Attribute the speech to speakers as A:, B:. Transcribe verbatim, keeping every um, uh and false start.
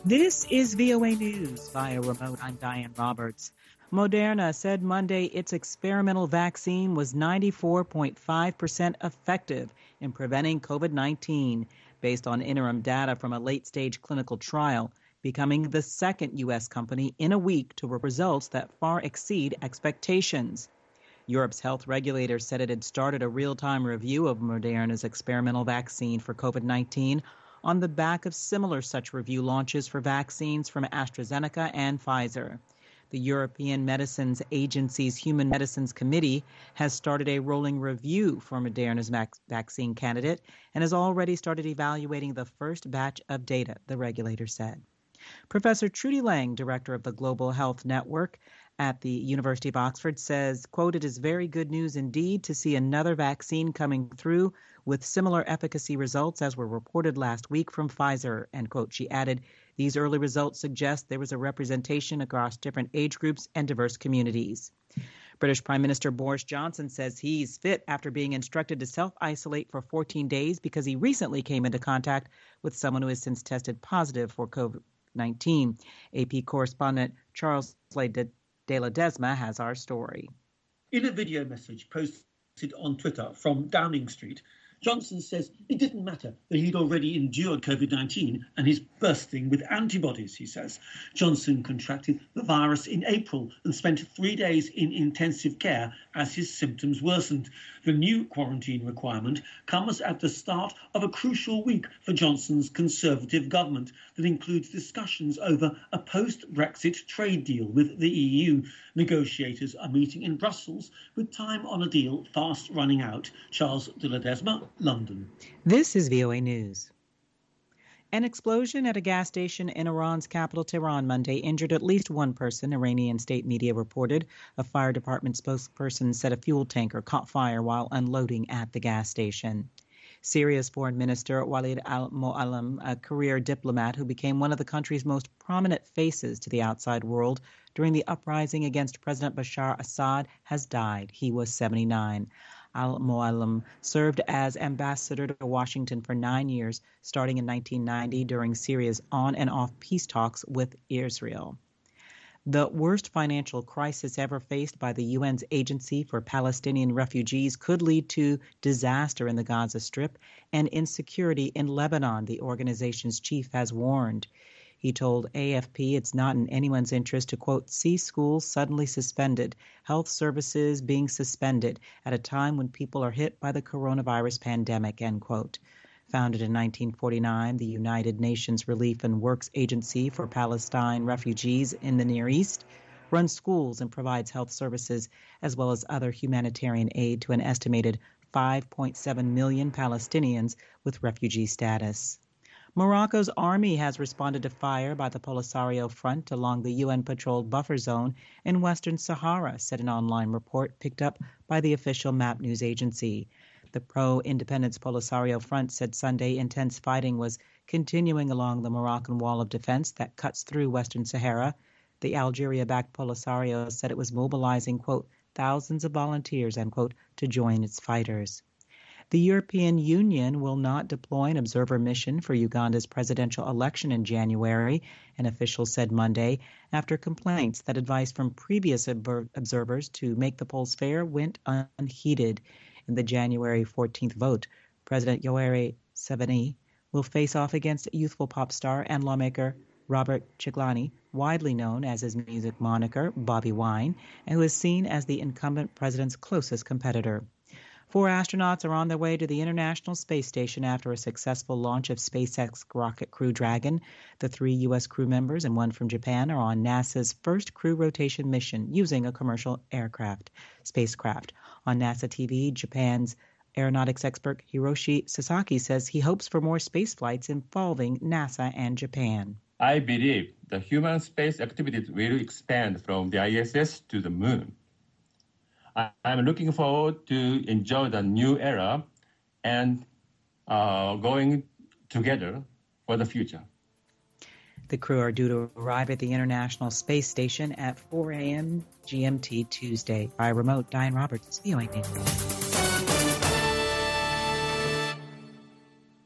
A: This is V O A News via remote. I'm Diane Roberts. Moderna said Monday its experimental vaccine was ninety-four point five percent effective in preventing COVID nineteen, based on interim data from a late-stage clinical trial, becoming the second U S company in a week to report results that far exceed expectations. Europe's health regulators said it had started a real-time review of Moderna's experimental vaccine for COVID nineteen on the back of similar such review launches for vaccines from AstraZeneca and Pfizer. The European Medicines Agency's Human Medicines Committee has started a rolling review for Moderna's vac- vaccine candidate and has already started evaluating the first batch of data, the regulator said. Professor Trudy Lang, director of the Global Health Network at the University of Oxford, says, quote, "It is very good news indeed to see another vaccine coming through with similar efficacy results as were reported last week from Pfizer," end quote. She added, "These early results suggest there was a representation across different age groups and diverse communities." British Prime Minister Boris Johnson says he's fit after being instructed to self-isolate for fourteen days because he recently came into contact with someone who has since tested positive for COVID nineteen. A P correspondent Charles Slade de Ledesma has our story.
B: In a video message posted on Twitter from Downing Street, Johnson says it didn't matter that he'd already endured COVID nineteen and he's bursting with antibodies, he says. Johnson contracted the virus in April and spent three days in intensive care as his symptoms worsened. The new quarantine requirement comes at the start of a crucial week for Johnson's Conservative government that includes discussions over a post-Brexit trade deal with the E U. Negotiators are meeting in Brussels with time on a deal fast running out. Charles de Ledesma, London.
A: This is V O A News. An explosion at a gas station in Iran's capital, Tehran, Monday injured at least one person, Iranian state media reported. A fire department spokesperson said a fuel tanker caught fire while unloading at the gas station. Syria's foreign minister, Walid al-Mu'allim, a career diplomat who became one of the country's most prominent faces to the outside world during the uprising against President Bashar Assad, has died. He was seventy-nine. Al-Mu'allim served as ambassador to Washington for nine years, starting in nineteen ninety during Syria's on and off peace talks with Israel. The worst financial crisis ever faced by the U N's Agency for Palestinian Refugees could lead to disaster in the Gaza Strip and insecurity in Lebanon, the organization's chief has warned. He told A F P it's not in anyone's interest to, quote, see schools suddenly suspended, health services being suspended at a time when people are hit by the coronavirus pandemic, end quote. Founded in nineteen forty-nine, the United Nations Relief and Works Agency for Palestine Refugees in the Near East runs schools and provides health services as well as other humanitarian aid to an estimated five point seven million Palestinians with refugee status. Morocco's army has responded to fire by the Polisario Front along the U N-patrolled buffer zone in Western Sahara, said an online report picked up by the official MAP news agency. The pro-independence Polisario Front said Sunday intense fighting was continuing along the Moroccan wall of defense that cuts through Western Sahara. The Algeria-backed Polisario said it was mobilizing, quote, thousands of volunteers, end quote, to join its fighters. The European Union will not deploy an observer mission for Uganda's presidential election in January, an official said Monday, after complaints that advice from previous ob- observers to make the polls fair went unheeded. In the January fourteenth vote, President Yoweri Museveni will face off against youthful pop star and lawmaker Robert Kyagulanyi, widely known as his music moniker Bobby Wine, and who is seen as the incumbent president's closest competitor. Four astronauts are on their way to the International Space Station after a successful launch of SpaceX rocket Crew Dragon. The three U S crew members and one from Japan are on NASA's first crew rotation mission using a commercial aircraft, spacecraft. On NASA T V, Japan's aeronautics expert Hiroshi Sasaki says he hopes for more space flights involving NASA and Japan.
C: I believe the human space activities will expand from the I S S to the moon. I'm looking forward to enjoy the new era and uh, going together for the future.
A: The crew are due to arrive at the International Space Station at four a.m. G M T Tuesday. By remote, Diane Roberts, V O A News.